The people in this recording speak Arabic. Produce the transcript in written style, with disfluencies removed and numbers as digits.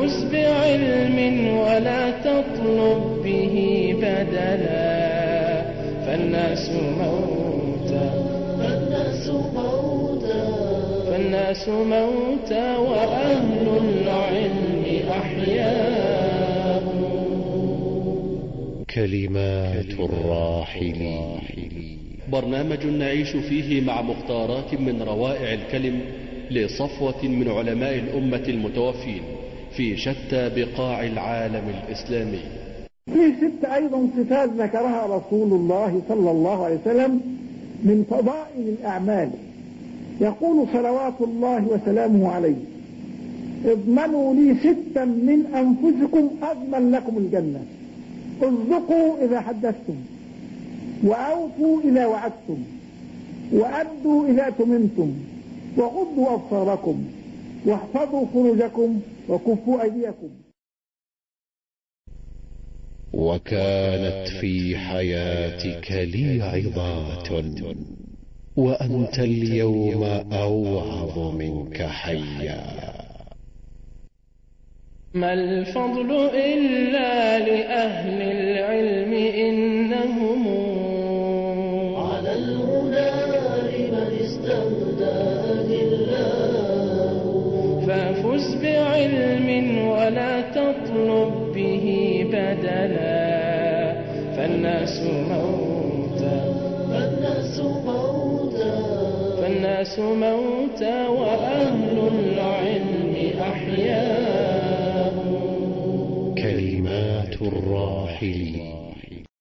فافز بعلم ولا تطلب به بدلا، فالناس موتى وأهل العلم أحياء. كلمات الراحلين، برنامج نعيش فيه مع مختارات من روائع الكلم لصفوة من علماء الأمة المتوفين في شتى بقاع العالم الإسلامي. في 6 أيضا صفات ذكرها رسول الله صلى الله عليه وسلم من فضائل الأعمال. يقول صلوات الله وسلامه عليه: اضمنوا لي 6 من أنفسكم أضمن لكم الجنة: اصدقوا إذا حدثتم، وأوفوا إذا وعدتم، وأدوا إذا تمنتم، وغضوا أبصاركم، واحفظوا فروجكم، وكفوا أيديكم. وكانت في حياتك لي عظات، وأنت اليوم أوعظ منك حيا. ما الفضل إلا لأهل العلم، إنهم على الهدى لمن استهدى لله. فافز بعلم ولا تطلب به بدلا، فالناس موتى